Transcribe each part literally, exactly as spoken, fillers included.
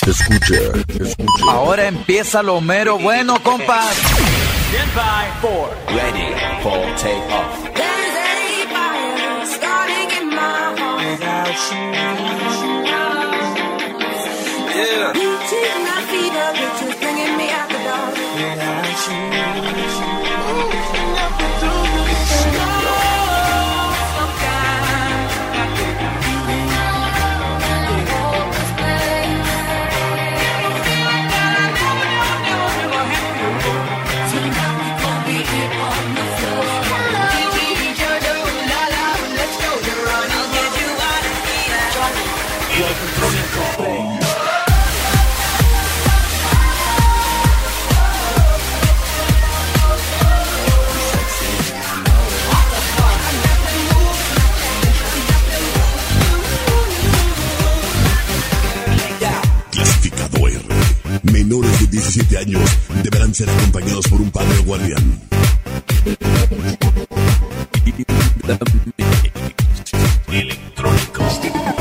Escucha, escucha. Ahora empieza lo mero bueno, compas. Stand by for ready for take off. There's a fire starting in my heart without you. Yeah. You take my feet up, it's just bringing me out the dark without you. Clasificado R. Menores de diecisiete años deberán ser acompañados por un padre o guardián. Electrónico.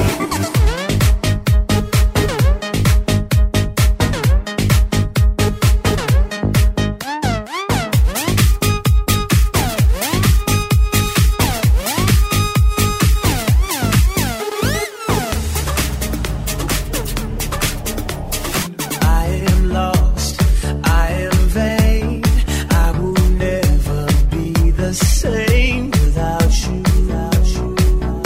Same without you, without you.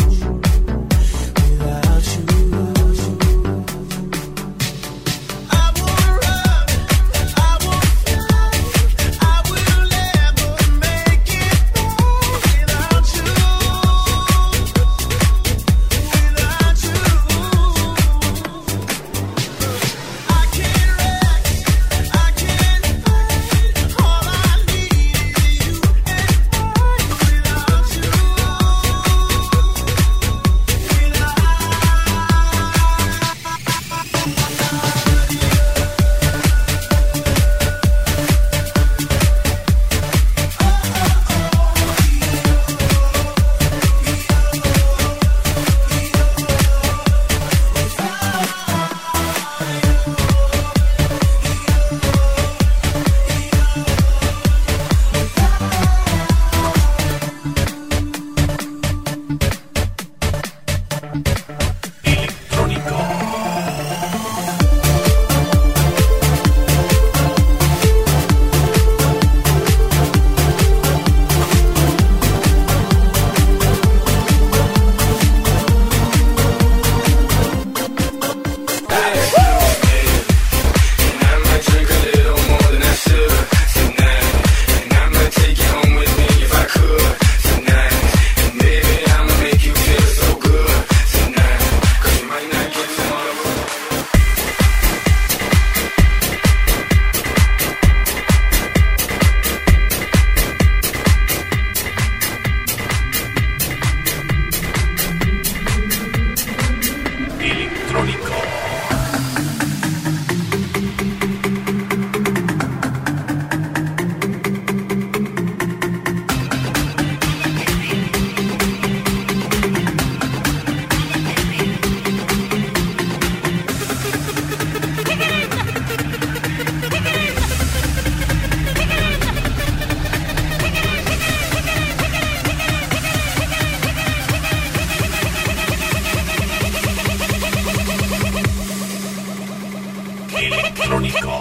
electrónico.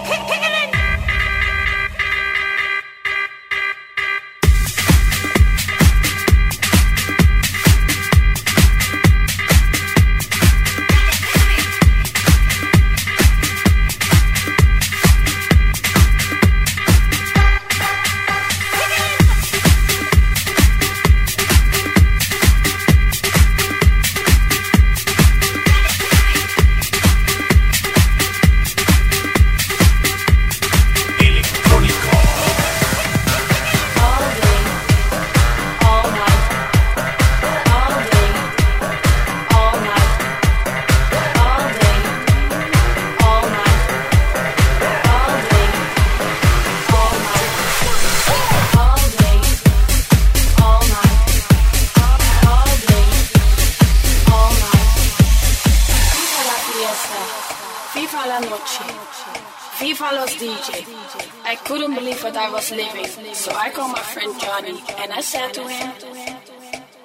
Fiesta. Viva la noche. Viva los D J. I couldn't believe what I was living, so I called my friend Johnny and I said to him,